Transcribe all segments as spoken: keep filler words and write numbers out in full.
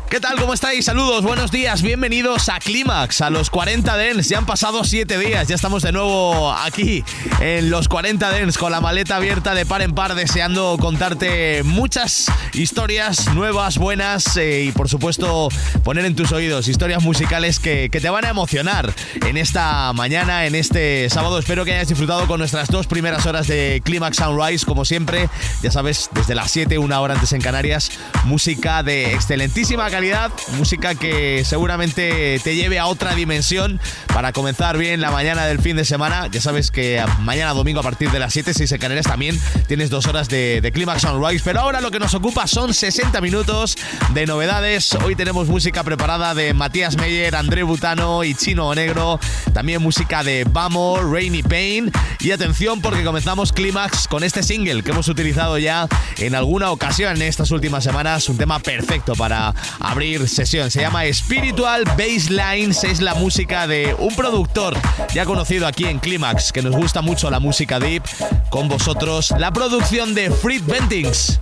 ¿Qué tal? ¿Cómo estáis? Saludos, buenos días, bienvenidos a Clímax, a los cuarenta Dance. Ya han pasado siete días, ya estamos de nuevo aquí en los cuarenta Dance con la maleta abierta de par en par, deseando contarte muchas historias nuevas, buenas eh, y por supuesto poner en tus oídos historias musicales que, que te van a emocionar en esta mañana, en este sábado. Espero que hayas disfrutado con nuestras dos primeras horas de Clímax Sunrise, como siempre, ya sabes, desde las siete, una hora antes en Canarias, música de excelentísima calidad. Calidad, música que seguramente te lleve a otra dimensión para comenzar bien la mañana del fin de semana. Ya sabes que mañana domingo a partir de las siete, seis en Canarias también tienes dos horas de, de Clímax Sunrise. Pero ahora lo que nos ocupa son sesenta minutos de novedades. Hoy tenemos música preparada de Matías Meyer, André Butano y Chino Negro. También música de Vamo, Rainy Pain. Y atención porque comenzamos Clímax con este single que hemos utilizado ya en alguna ocasión en estas últimas semanas. Un tema perfecto para abrir sesión. Se llama Spiritual Basslines. Es la música de un productor ya conocido aquí en Clímax, que nos gusta mucho la música deep. Con vosotros, la producción de Fred Bentings.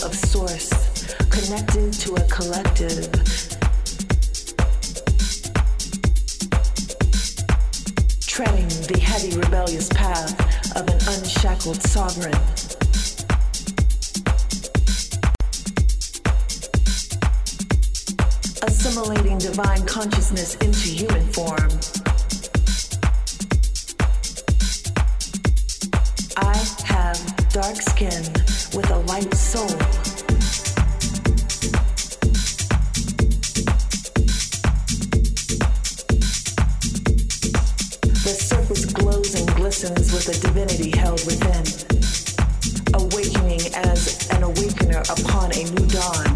of source, connected to a collective. Treading the heavy rebellious path of an unshackled sovereign. Assimilating divine consciousness into human form. I have dark skin with a light soul. The surface glows and glistens with a divinity held within, awakening as an awakener upon a new dawn.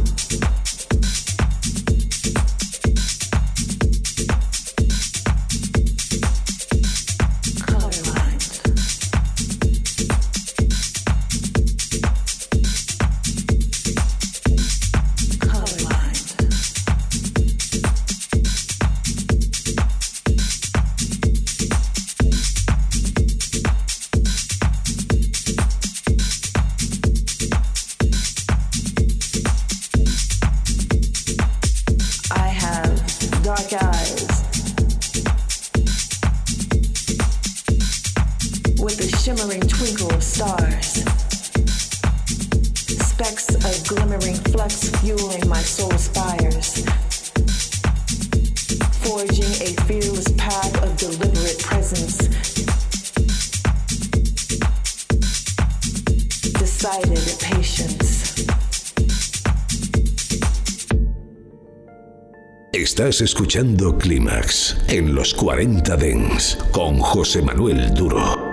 Estás escuchando Clímax en los cuarenta Dance con José Manuel Duro.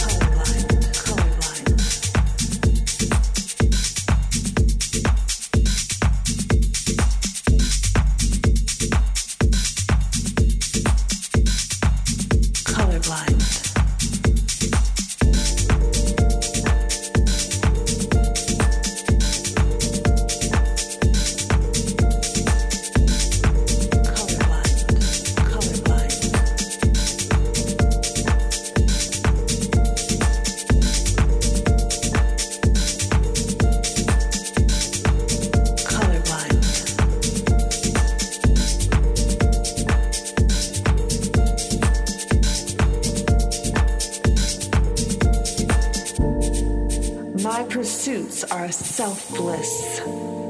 Selfless,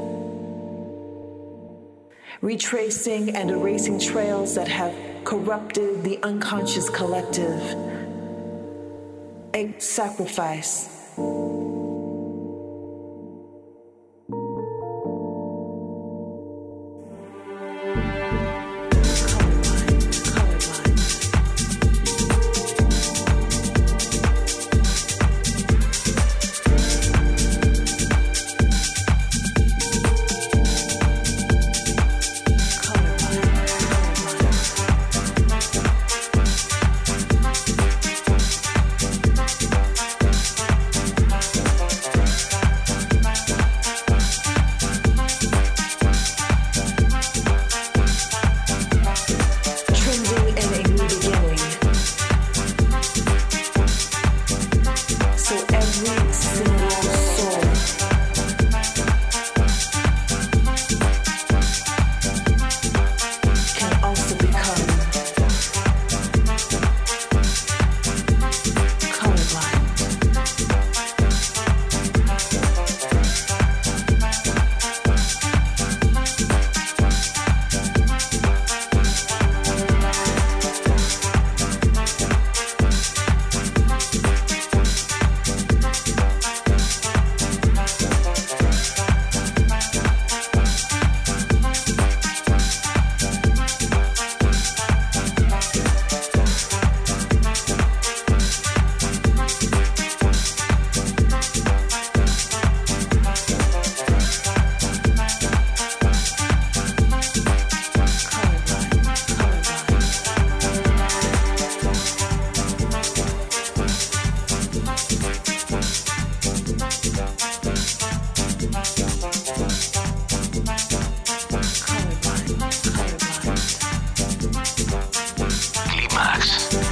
retracing and erasing trails that have corrupted the unconscious collective. A sacrifice.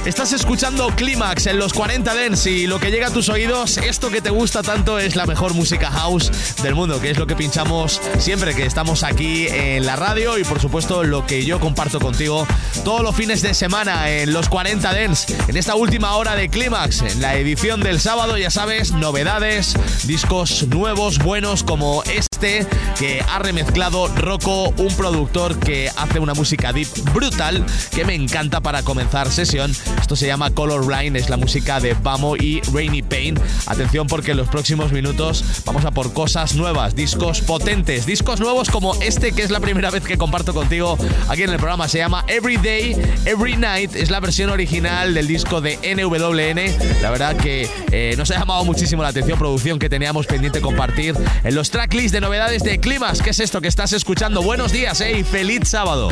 Estás escuchando Clímax en los cuarenta Dance y lo que llega a tus oídos, esto que te gusta tanto, es la mejor música house del mundo, que es lo que pinchamos siempre que estamos aquí en la radio y por supuesto lo que yo comparto contigo todos los fines de semana en los cuarenta Dance, en esta última hora de Clímax, en la edición del sábado, ya sabes, novedades, discos nuevos, buenos como este que ha remezclado Rocco, un productor que hace una música deep brutal que me encanta para comenzar sesión. Esto se llama Colorblind, es la música de Vamo y Rainy Pain. Atención porque en los próximos minutos vamos a por cosas nuevas, discos potentes, discos nuevos como este que es la primera vez que comparto contigo aquí en el programa. Se llama Every Day, Every Night, es la versión original del disco de N W N. La verdad que eh, nos ha llamado muchísimo la atención, producción que teníamos pendiente compartir en los tracklists de novedades de Clímax. ¿Qué es esto que estás escuchando? Buenos días, eh, y feliz sábado.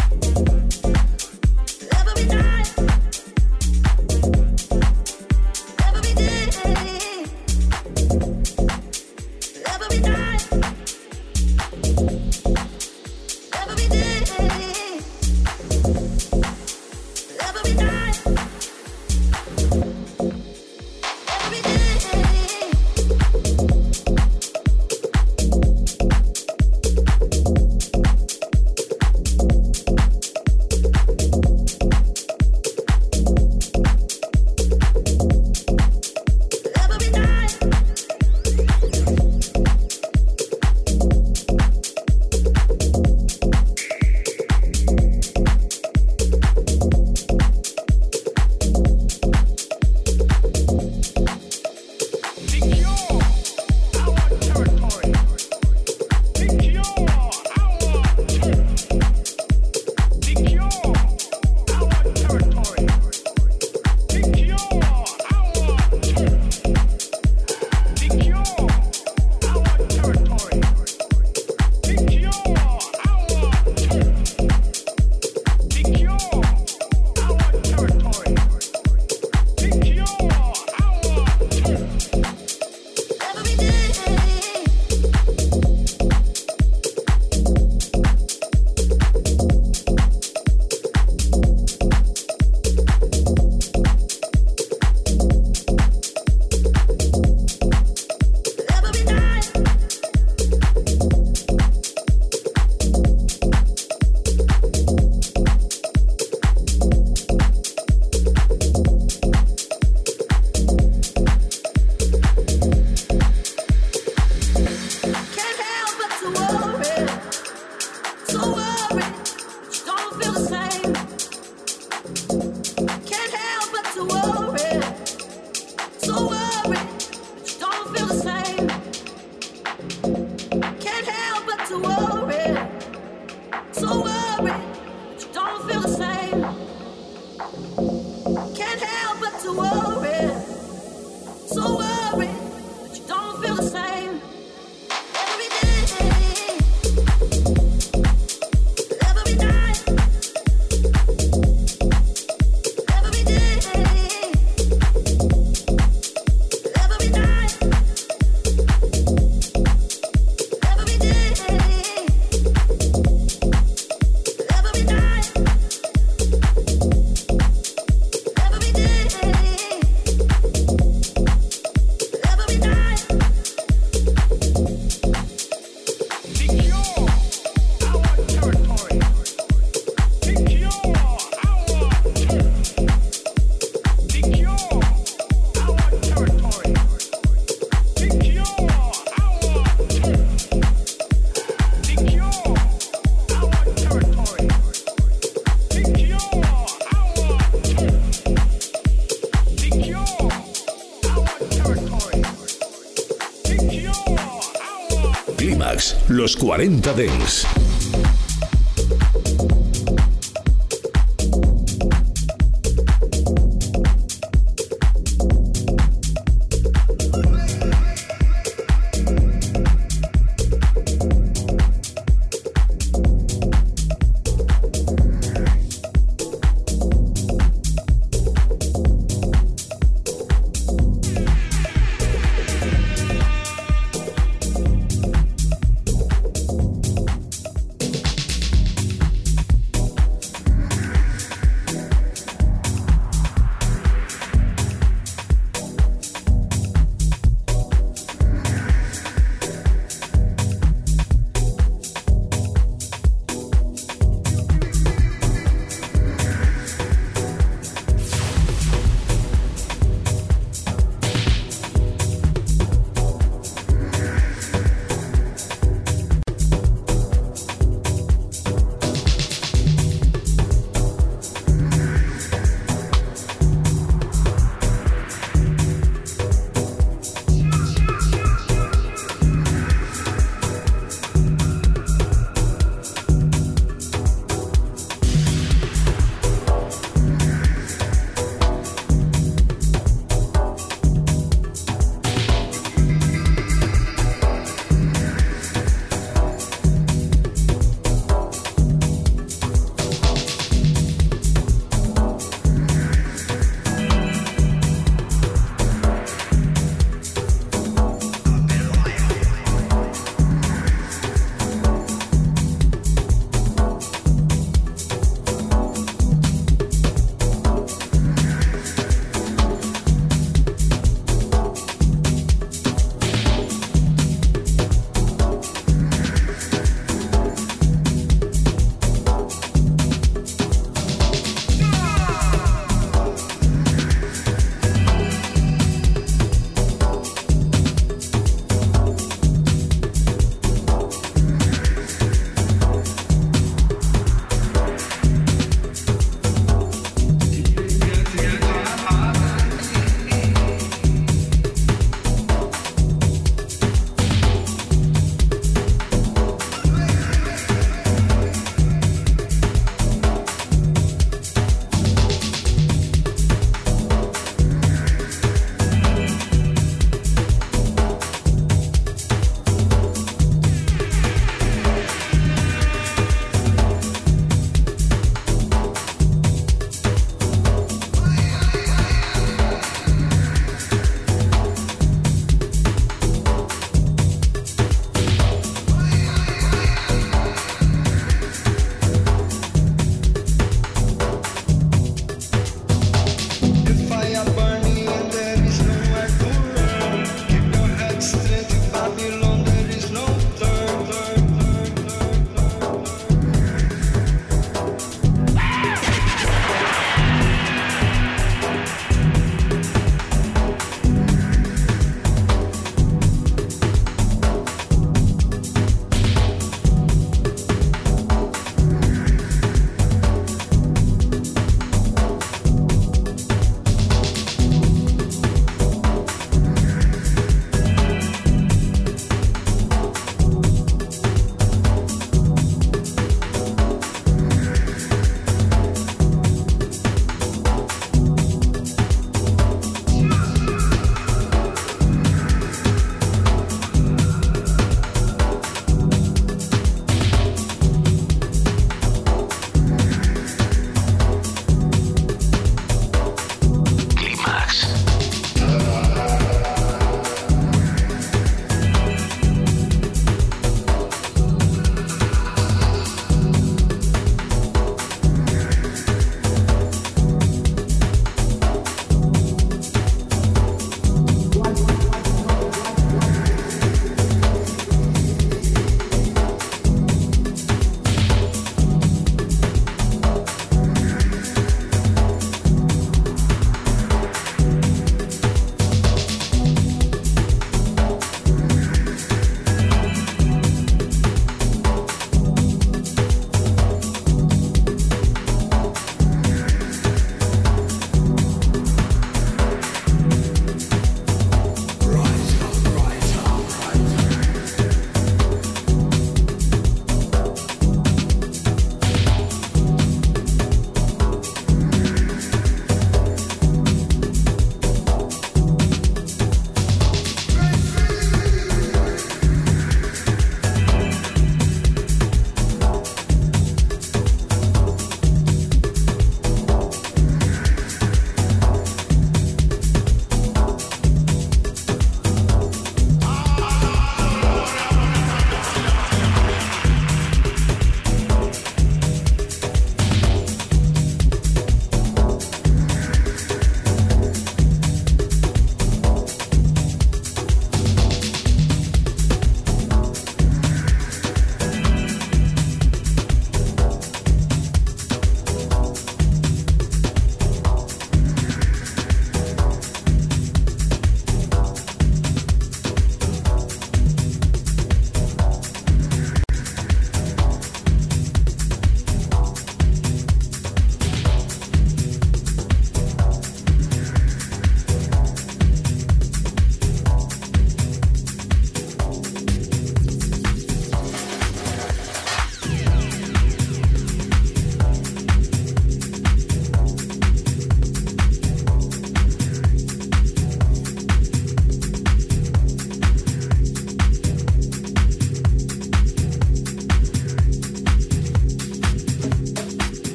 Los cuarenta Dance.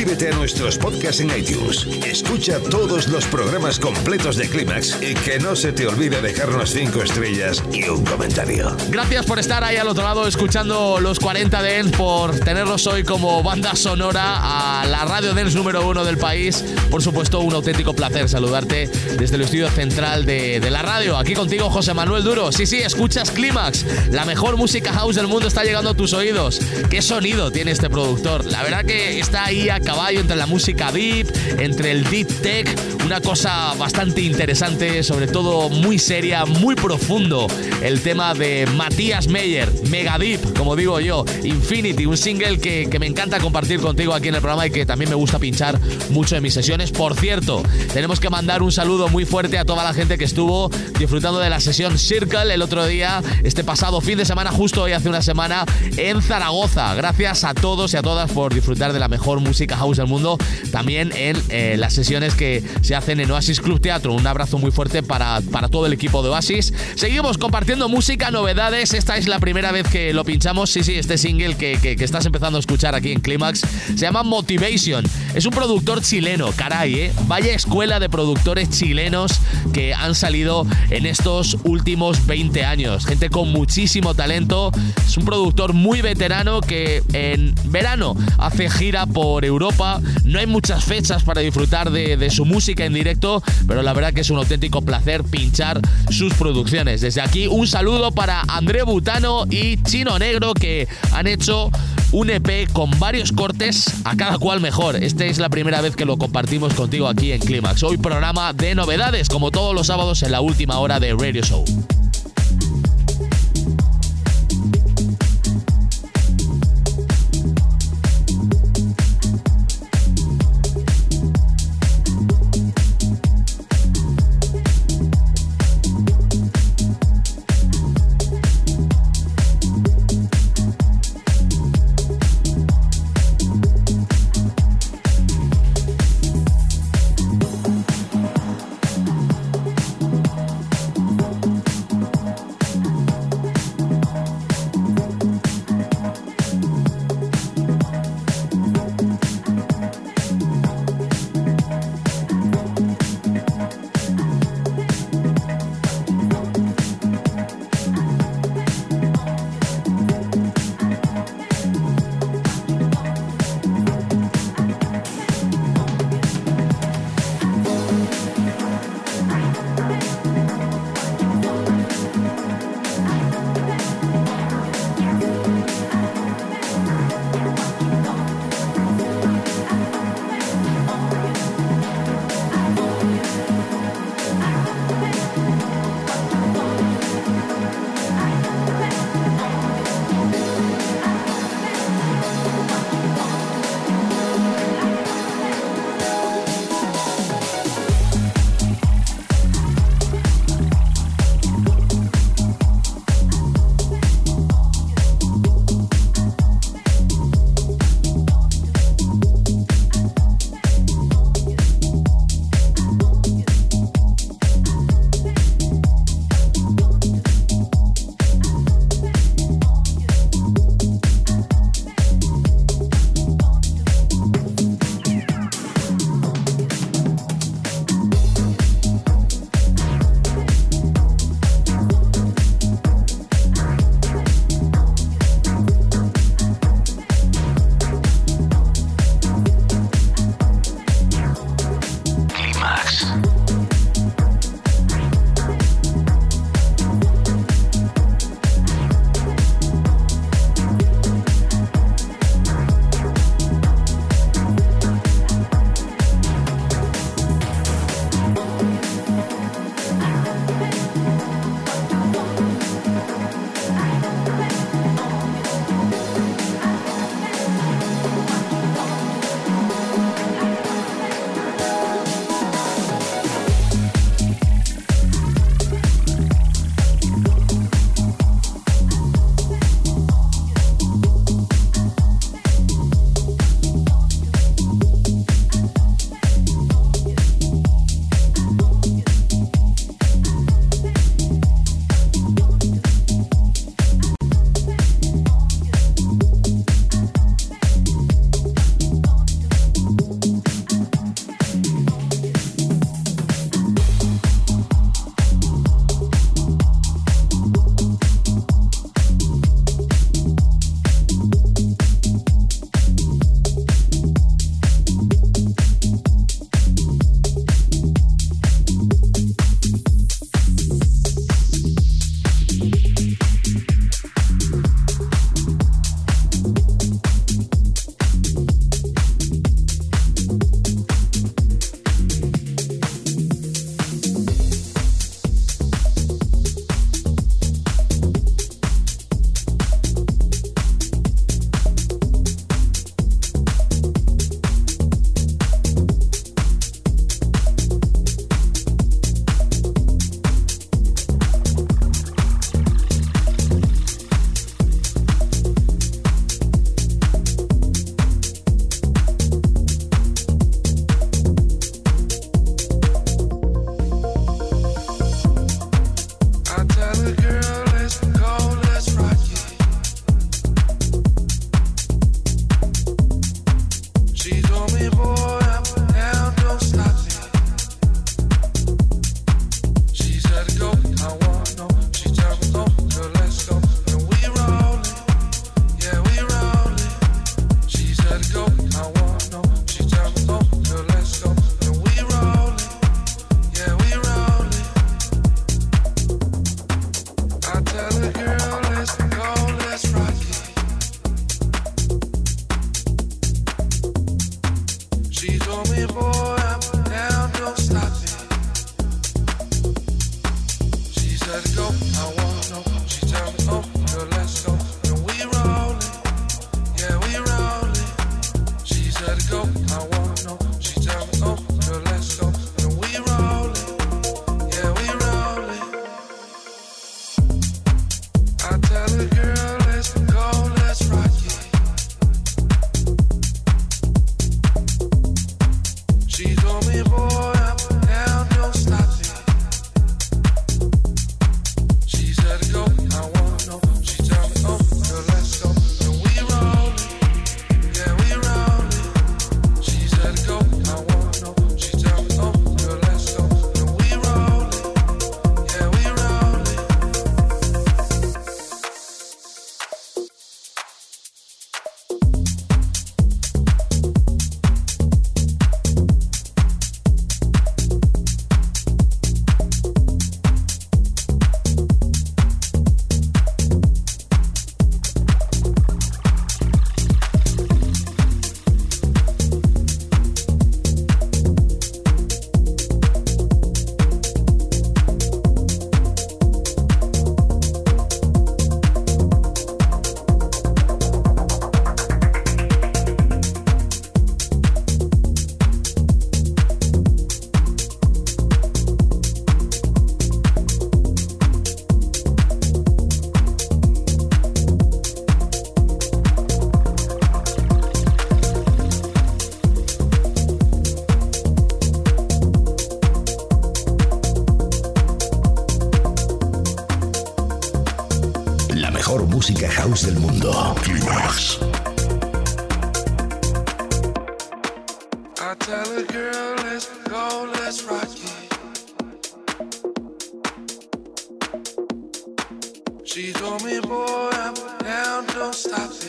Suscríbete a nuestros podcasts en iTunes. Escucha todos los programas completos de Clímax y que no se te olvide dejarnos cinco estrellas y un comentario. Gracias por estar ahí al otro lado escuchando los cuarenta Dance, por tenerlos hoy como banda sonora a la radio dance número uno del país. Por supuesto, un auténtico placer saludarte desde el estudio central de, de la radio. Aquí contigo, José Manuel Duro. Sí, sí, escuchas Clímax. La mejor música house del mundo está llegando a tus oídos. ¿Qué sonido tiene este productor? La verdad que está ahí a caballo entre la música deep, entre el deep tech, una cosa bastante interesante, sobre todo muy seria, muy profundo. El tema de Matías Meyer, Mega Deep, como digo yo, Infinity, un single que, que me encanta compartir contigo aquí en el programa y que también me gusta pinchar mucho en mis sesiones. Por cierto, tenemos que mandar un saludo muy fuerte a toda la gente que estuvo disfrutando de la sesión Circle el otro día, este pasado fin de semana, justo hoy hace una semana, en Zaragoza. Gracias a todos y a todas por disfrutar de la mejor música house del mundo, también en eh, las sesiones que se hacen en Oasis Club Teatro. Un abrazo muy fuerte para, para todo el equipo de Oasis. Seguimos compartiendo música, novedades. Esta es la primera vez que lo pinchamos. Sí, sí, este single que, que, que estás empezando a escuchar aquí en Clímax se llama Motivation. Es un productor chileno, caray, ¿eh? Vaya escuela de productores chilenos que han salido en estos últimos veinte años. Gente con muchísimo talento. Es un productor muy veterano que en verano hace gira por Europa. No hay muchas fechas para disfrutar de, de su música en directo, pero la verdad que es un auténtico placer pinchar sus producciones. Desde aquí, un saludo para André Butano y Chino Negro, que han hecho un E P con varios cortes, a cada cual mejor. Esta es la primera vez que lo compartimos contigo aquí en Clímax. Hoy programa de novedades, como todos los sábados en la última hora de Radio Show. mejor música house del mundo. Climax. I tell a girl, let's go, let's rock it. She told me, boy, I'm down, don't stop it.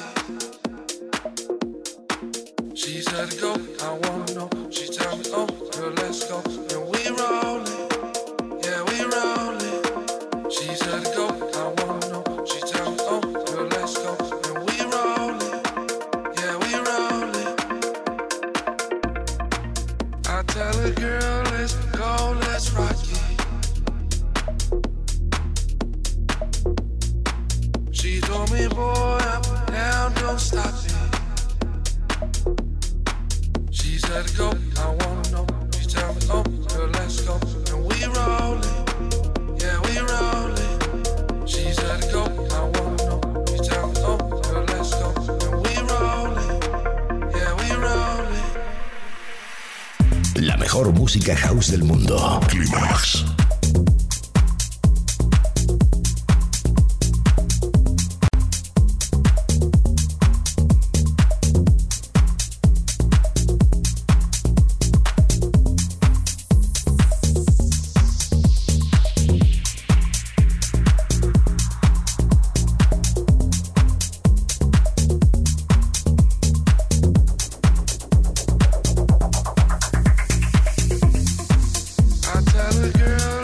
She said, go, I wanna know. She tell me, oh, girl, let's go. And we rollin', yeah, we rollin'. She said, go, I wanna know. She tell me, oh, girl, let's go. And we rollin', yeah, we rollin'. I tell a girl, let's go, let's rock it. She told me, boy, I'm down, don't stop it. She said, go, I wanna know. She tell me, oh, girl, let's go. And we rollin', yeah, we rollin'. She said, go, I wanna know. She tell me, oh, girl, let's go. And we rollin', yeah, we rollin'. La mejor música house del mundo. Climax. I tell a girl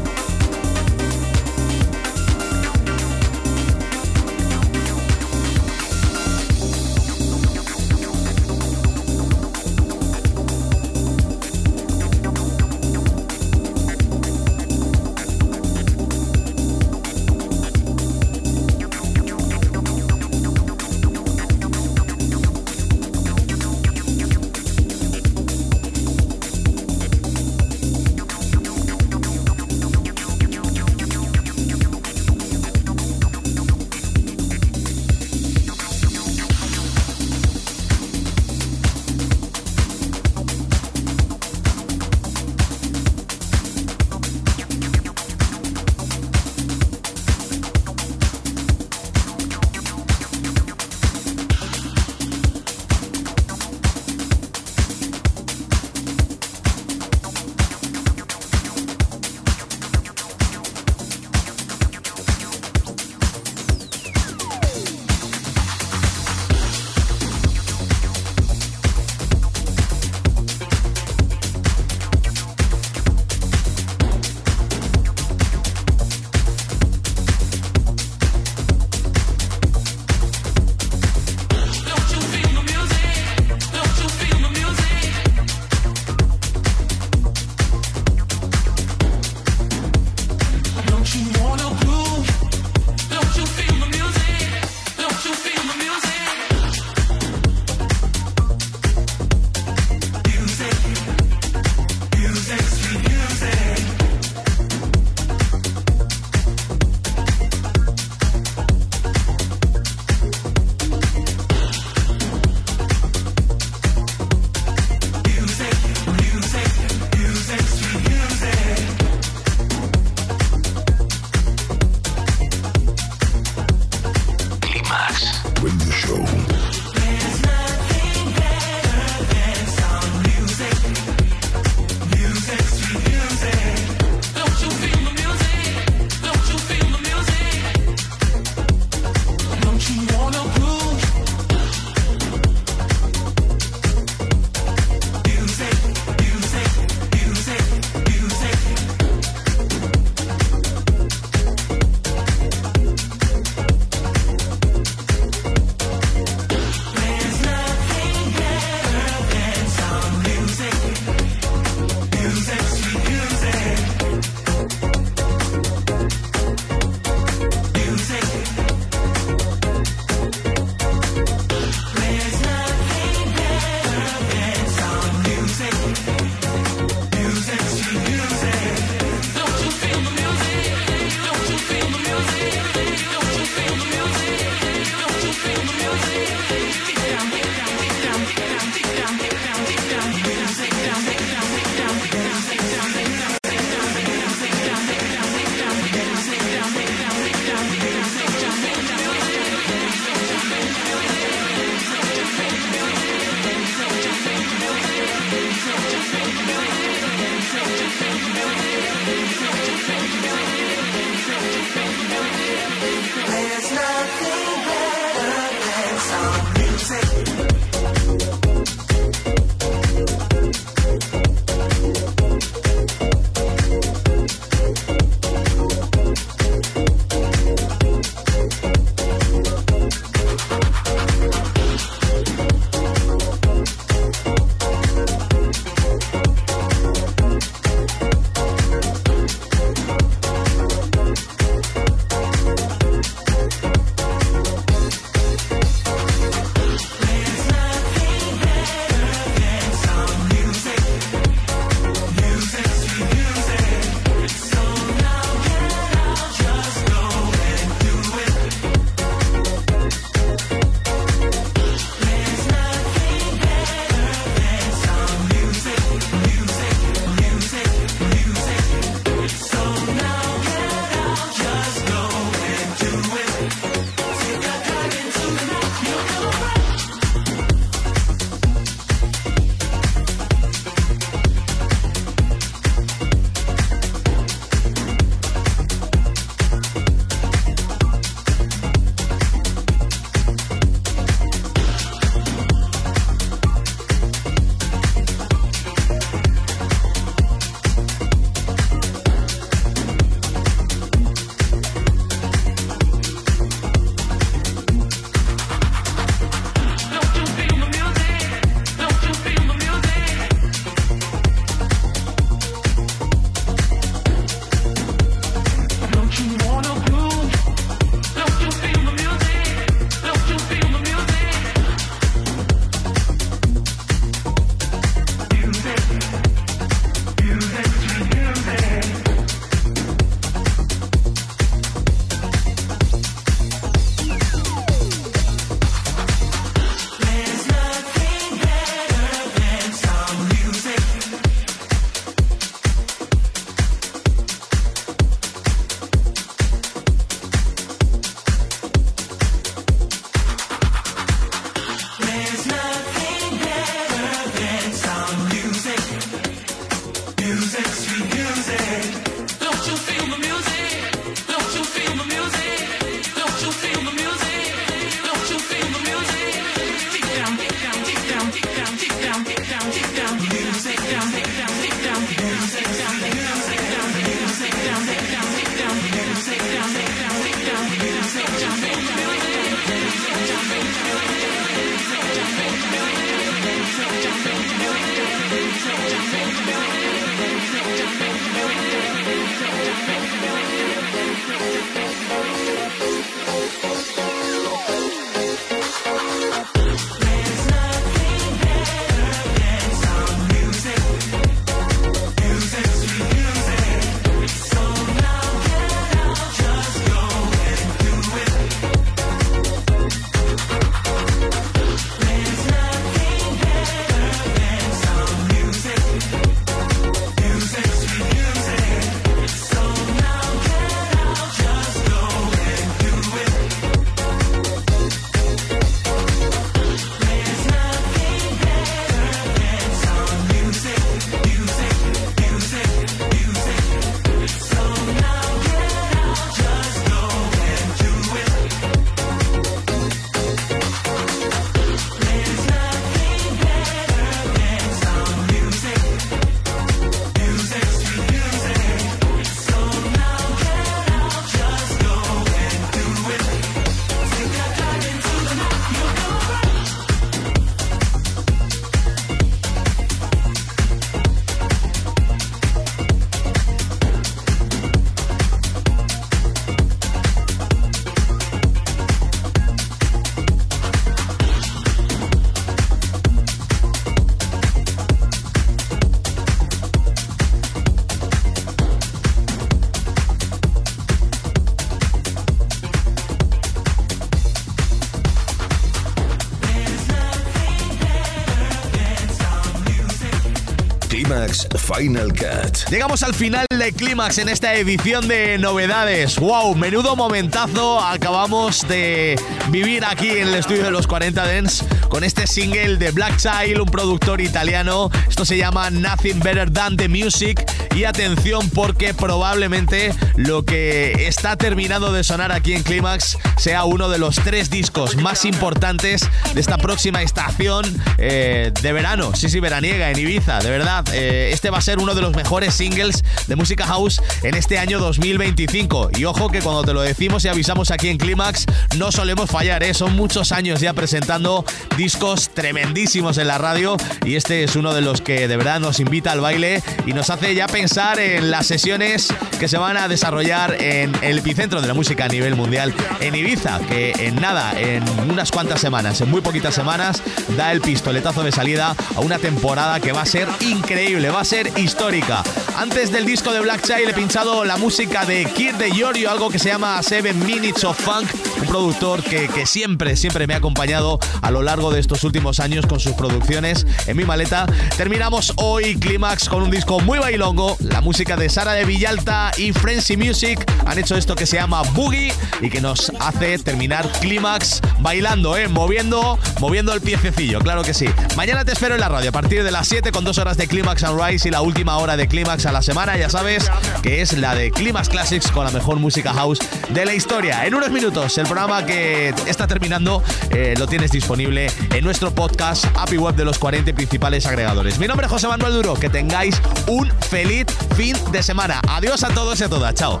Clímax Final Cut. Llegamos al final de Clímax en esta edición de novedades. ¡Wow! Menudo momentazo acabamos de vivir aquí en el estudio de los cuarenta Dance con este single de Black Child, un productor italiano. Esto se llama Nothing Better Than the Music. Y atención, porque probablemente lo que está terminando de sonar aquí en Clímax sea uno de los tres discos más importantes de esta próxima estación eh, de verano. Sí, sí, veraniega en Ibiza, de verdad. Eh, este va a ser uno de los mejores singles de música house en este año dos mil veinticinco. Y ojo que cuando te lo decimos y avisamos aquí en Clímax, no solemos fallar, ¿eh? Son muchos años ya presentando discos tremendísimos en la radio y este es uno de los que de verdad nos invita al baile y nos hace ya pensar en las sesiones que se van a desarrollar en el epicentro de la música a nivel mundial, en Ibiza, que en nada, en unas cuantas semanas, en muy poquitas semanas, da el pistoletazo de salida a una temporada que va a ser increíble, va a ser histórica. Antes del disco de Black Child he pinchado la música de Kid de Yorio, algo que se llama Seven Minutes of Funk, un productor que, que siempre, siempre me ha acompañado a lo largo de estos últimos años con sus producciones en mi maleta. Terminamos hoy Clímax con un disco muy bailongo, la música de Sara de Villalta y Frenzy Music han hecho esto que se llama Boogie y que nos hace terminar Clímax bailando, eh, moviendo, moviendo el piececillo, claro que sí. Mañana te espero en la radio a partir de las siete con dos horas de Clímax Sunrise y la última hora de Clímax a la semana, ya sabes que es la de Clímax Classics con la mejor música house de la historia. En unos minutos el programa que está terminando eh, lo tienes disponible en nuestro podcast A P I Web de los cuarenta principales agregadores. Mi nombre es José Manuel Duro, que tengáis un feliz fin de semana. Adiós a todos y a todas, chao.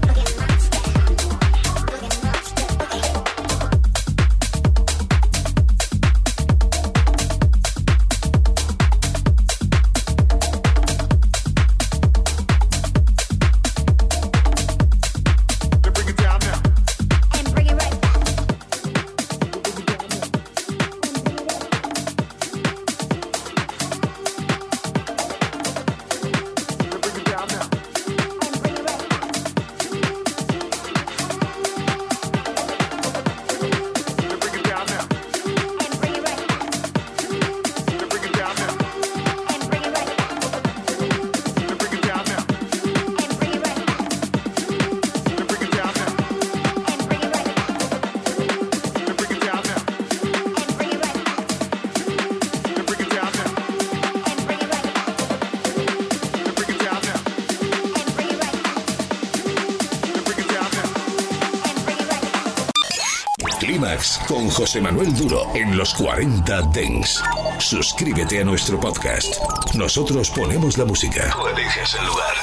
Clímax con José Manuel Duro en los cuarenta Dance. Suscríbete a nuestro podcast. Nosotros ponemos la música. Tú eliges el lugar.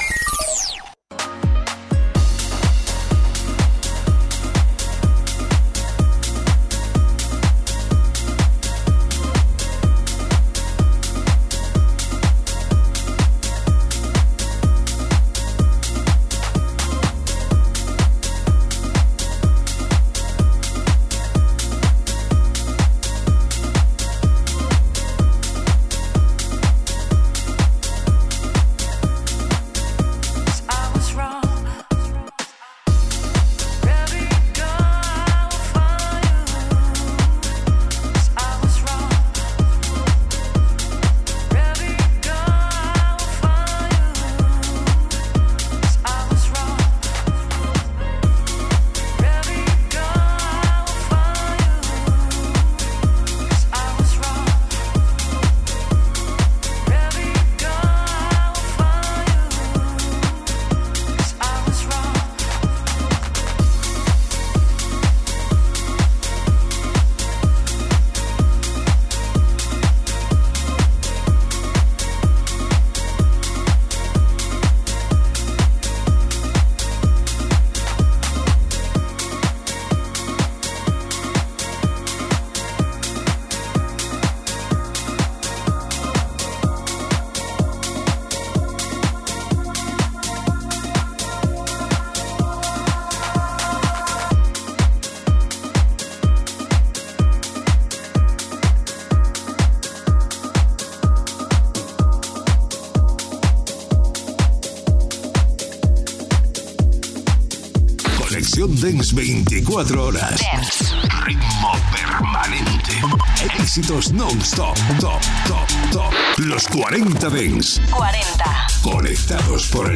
Conexión Dance veinticuatro horas. Dance. Ritmo permanente. Éxitos non-stop. Top, top, top. Los cuarenta Dance. cuarenta. Conectados por el